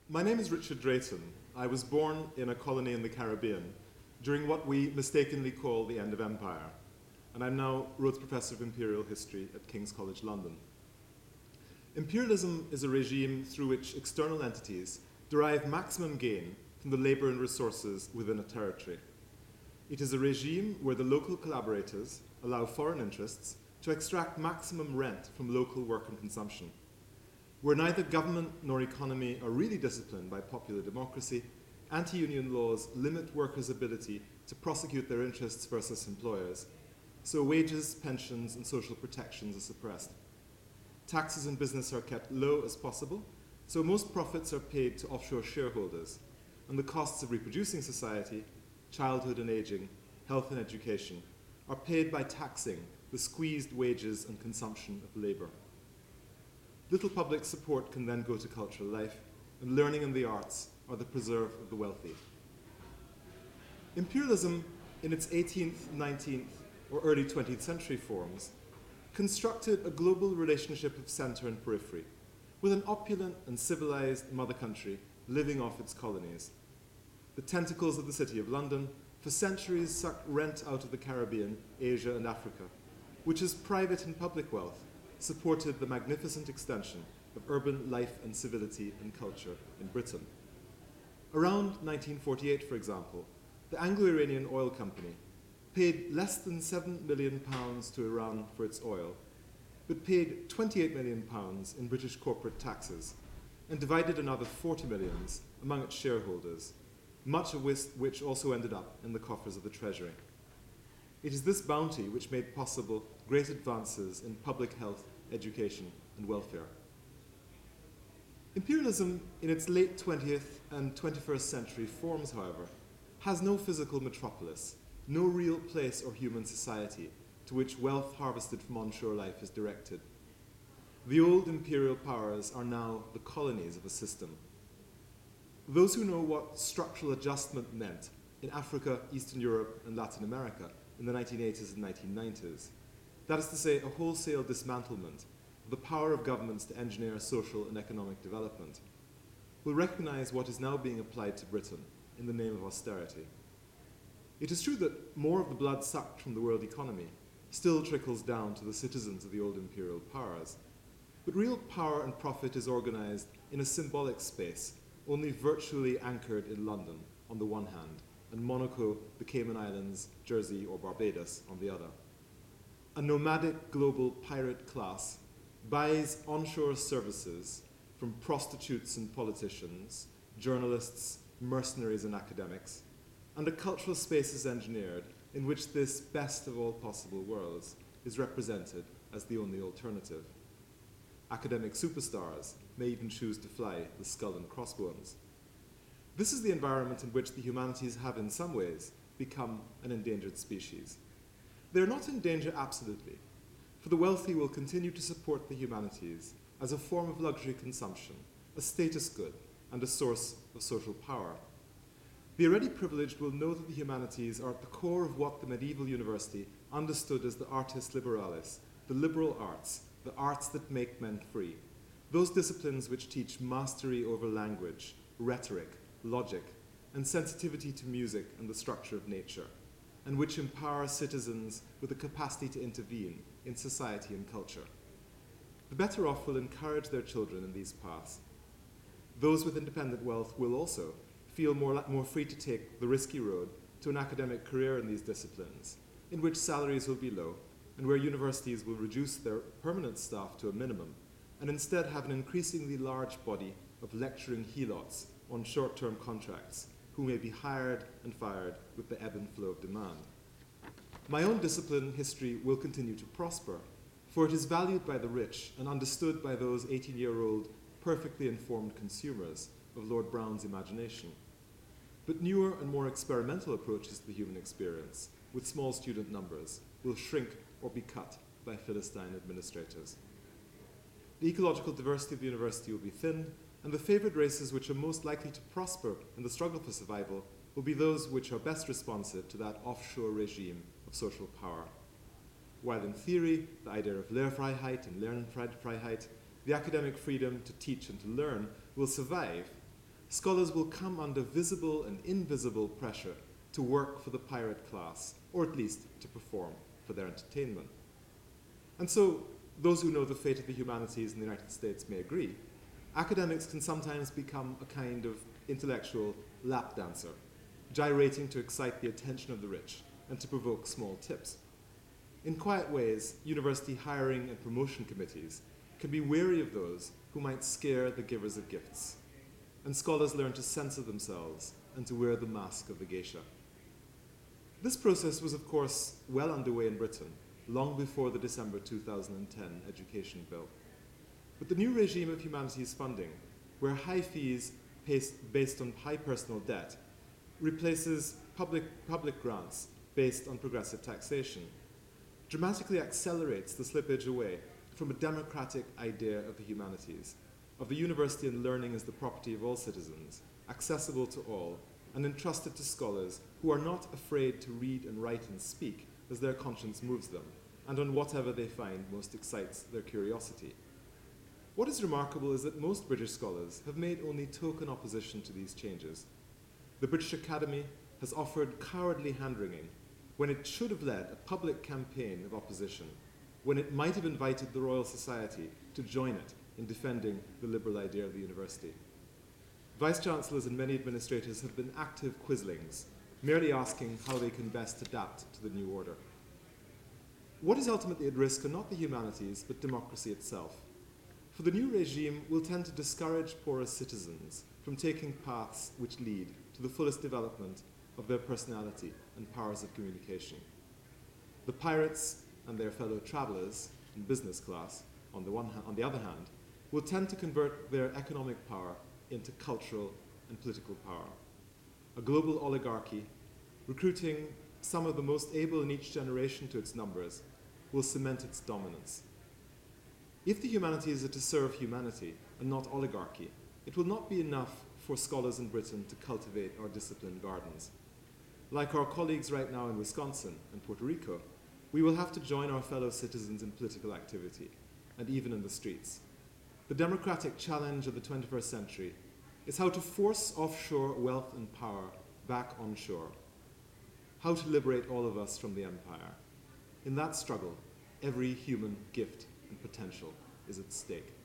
My name is Richard Drayton. I was born in a colony in the Caribbean during what we mistakenly call the end of empire, and I'm now Rhodes Professor of Imperial History at King's College London. Imperialism is a regime through which external entities derive maximum gain from the labour and resources within a territory. It is a regime where the local collaborators allow foreign interests to extract maximum rent from local work and consumption. Where neither government nor economy are really disciplined by popular democracy, anti-union laws limit workers' ability to prosecute their interests versus employers, so wages, pensions, and social protections are suppressed. Taxes in business are kept low as possible, so most profits are paid to offshore shareholders, and the costs of reproducing society, childhood and aging, health and education, are paid by taxing the squeezed wages and consumption of labour. Little public support can then go to cultural life, and learning and the arts are the preserve of the wealthy. Imperialism, in its 18th, 19th, or early 20th century forms, constructed a global relationship of centre and periphery, with an opulent and civilized mother country living off its colonies. The tentacles of the City of London for centuries sucked rent out of the Caribbean, Asia, and Africa, which is private and public wealth, supported the magnificent extension of urban life and civility and culture in Britain. Around 1948, for example, the Anglo-Iranian Oil Company paid less than £7 million to Iran for its oil, but paid £28 million in British corporate taxes and divided another 40 millions among its shareholders, much of which also ended up in the coffers of the Treasury. It is this bounty which made possible great advances in public health, education, and welfare. Imperialism in its late 20th and 21st century forms, however, has no physical metropolis, no real place or human society to which wealth harvested from onshore life is directed. The old imperial powers are now the colonies of a system. Those who know what structural adjustment meant in Africa, Eastern Europe, and Latin America in the 1980s and 1990s, that is to say, a wholesale dismantlement of the power of governments to engineer social and economic development, will recognize what is now being applied to Britain in the name of austerity. It is true that more of the blood sucked from the world economy still trickles down to the citizens of the old imperial powers, but real power and profit is organized in a symbolic space, only virtually anchored in London on the one hand, and Monaco, the Cayman Islands, Jersey, or Barbados on the other. A nomadic global pirate class buys onshore services from prostitutes and politicians, journalists, mercenaries and academics, and a cultural space is engineered in which this best of all possible worlds is represented as the only alternative. Academic superstars may even choose to fly the skull and crossbones. This is the environment in which the humanities have in some ways become an endangered species. They are not in danger absolutely, for the wealthy will continue to support the humanities as a form of luxury consumption, a status good, and a source of social power. The already privileged will know that the humanities are at the core of what the medieval university understood as the artis liberalis, the liberal arts, the arts that make men free, those disciplines which teach mastery over language, rhetoric, logic, and sensitivity to music and the structure of nature, and which empower citizens with the capacity to intervene in society and culture. The better off will encourage their children in these paths. Those with independent wealth will also feel more free to take the risky road to an academic career in these disciplines, in which salaries will be low, and where universities will reduce their permanent staff to a minimum, and instead have an increasingly large body of lecturing helots on short-term contracts, who may be hired and fired with the ebb and flow of demand. My own discipline, history, will continue to prosper, for it is valued by the rich and understood by those 18-year-old, perfectly informed consumers of Lord Brown's imagination. But newer and more experimental approaches to the human experience, with small student numbers, will shrink or be cut by Philistine administrators. The ecological diversity of the university will be thinned, and the favoured races which are most likely to prosper in the struggle for survival will be those which are best responsive to that offshore regime of social power. While in theory, the idea of Lehrfreiheit and Lernfreiheit, the academic freedom to teach and to learn, will survive, scholars will come under visible and invisible pressure to work for the pirate class, or at least to perform for their entertainment. And so, those who know the fate of the humanities in the United States may agree, academics can sometimes become a kind of intellectual lap dancer, gyrating to excite the attention of the rich and to provoke small tips. In quiet ways, university hiring and promotion committees can be wary of those who might scare the givers of gifts, and scholars learn to censor themselves and to wear the mask of the geisha. This process was, of course, well underway in Britain, long before the December 2010 education bill. But the new regime of humanities funding, where high fees based on high personal debt replaces public grants based on progressive taxation, dramatically accelerates the slippage away from a democratic idea of the humanities, of the university and learning as the property of all citizens, accessible to all, and entrusted to scholars who are not afraid to read and write and speak as their conscience moves them, and on whatever they find most excites their curiosity. What is remarkable is that most British scholars have made only token opposition to these changes. The British Academy has offered cowardly hand-wringing when it should have led a public campaign of opposition, when it might have invited the Royal Society to join it in defending the liberal idea of the university. Vice-chancellors and many administrators have been active quislings, merely asking how they can best adapt to the new order. What is ultimately at risk are not the humanities, but democracy itself. For the new regime will tend to discourage porous citizens from taking paths which lead to the fullest development of their personality and powers of communication. The pirates and their fellow travelers in business class, on the other hand, will tend to convert their economic power into cultural and political power. A global oligarchy, recruiting some of the most able in each generation to its numbers, will cement its dominance. If the humanities are to serve humanity and not oligarchy, it will not be enough for scholars in Britain to cultivate our disciplined gardens. Like our colleagues right now in Wisconsin and Puerto Rico, we will have to join our fellow citizens in political activity, and even in the streets. The democratic challenge of the 21st century is how to force offshore wealth and power back onshore, how to liberate all of us from the empire. In that struggle, every human gift and potential is at stake.